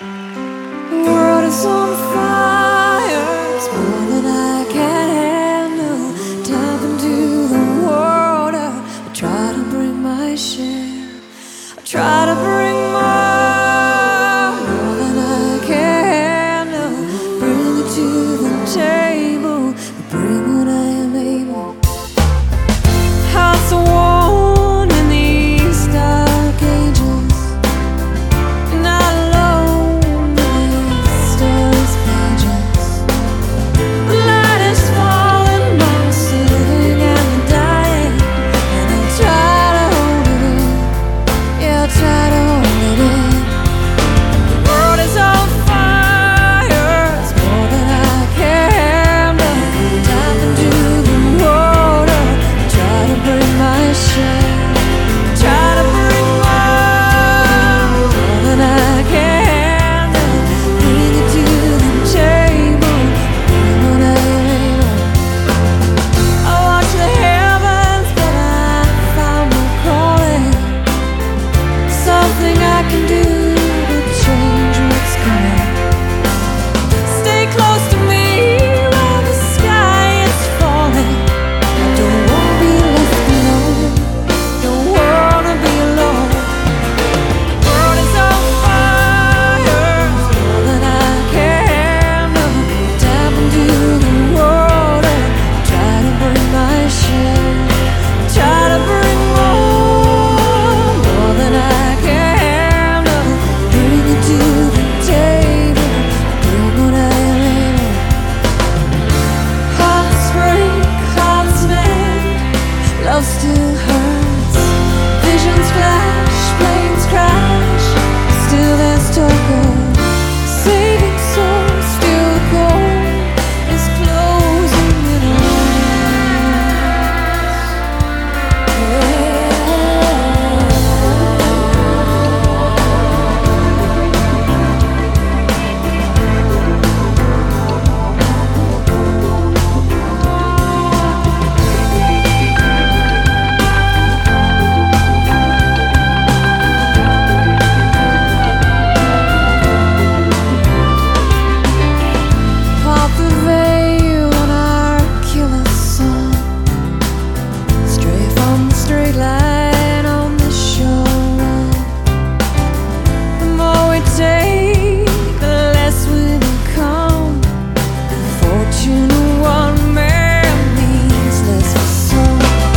The world is on fire, it's more than I can handle. Tap into the water, I try to bring my share. I try to bring more than I can handle. Bring it to the table, bring what I am able. Hearts are worn in these dark ages, not alone in these stars' pages. The light is falling on the living and the dying, and I try to hold it in. Yeah, I try to hold it in. The world is on fire, it's more than I can handle. Tap into the water, try to bring my share. Try to bring more than I can handle. Bring it to the table, bring what I am able. I watch the heavens, but I found no calling. Something I can do to change what's coming. Stay close to me while the sky is falling. I don't wanna be left alone, don't wanna be alone. The world is on fire, it's more than I can handle. Tap into the water, try to bring my share. Try to bring more than I can handle. Bring it to the table, bring what I am able. Hearts break, hearts mend, love still hurts. Visions flash, planes crash, still there's talk of saving souls. Still the cold is closing in on pop the veil on our killer sun. Stray from the straight line on the shore run. The more we take, the less we become. The fortune of one man means less for some.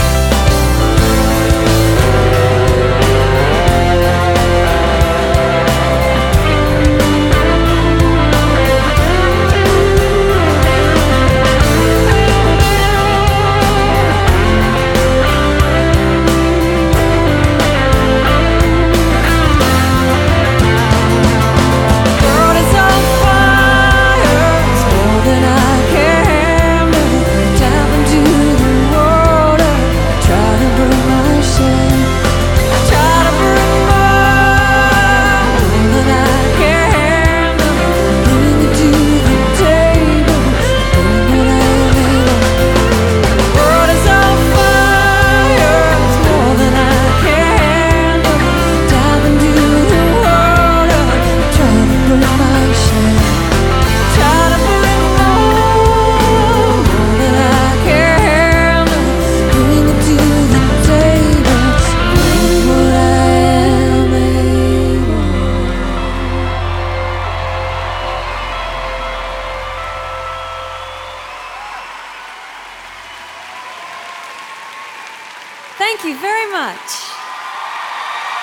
World is on fire, it's more than I can handle. Tap into the water, try to bring my share. Try to bring more than I can handle. Bring it to the table, bring what I am able. The world is on fire, it's more than I can handle. Tap into the water, try to bring my share. Try to bring more than I can handle. Bring it to the table, bring what I am able. Thank you very much.